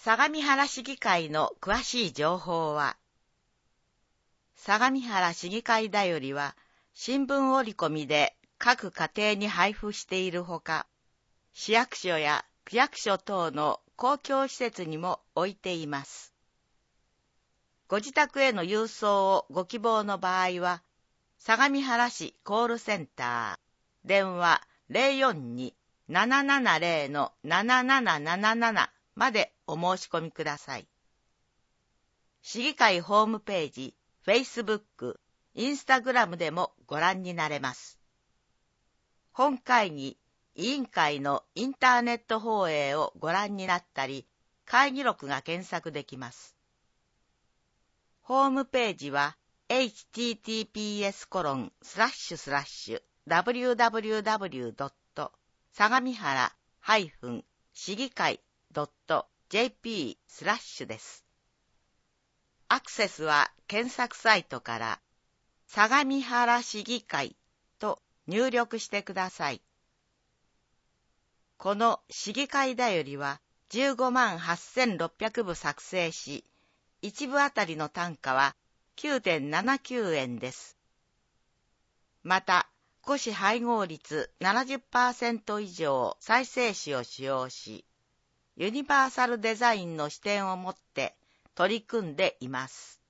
相模原市議会の詳しい情報は、相模原市議会だよりは、新聞折り込みで各家庭に配布しているほか、市役所や区役所等の公共施設にも置いています。ご自宅への郵送をご希望の場合は、相模原市コールセンター、電話 042-770-7777 までお申し込みください。市議会ホームページ、Facebook、Instagram でもご覧になれます。本会議、委員会のインターネット放映をご覧になったり、会議録が検索できます。ホームページは https://www. 相模原市議会 .jp/ です。アクセスは検索サイトから相模原市議会と入力してください。この市議会だよりは158,600部作成し、1部あたりの単価は 9.79 円です。また、古紙配合率 70% 以上再生紙を使用し、ユニバーサルデザインの視点を持って取り組んでいます。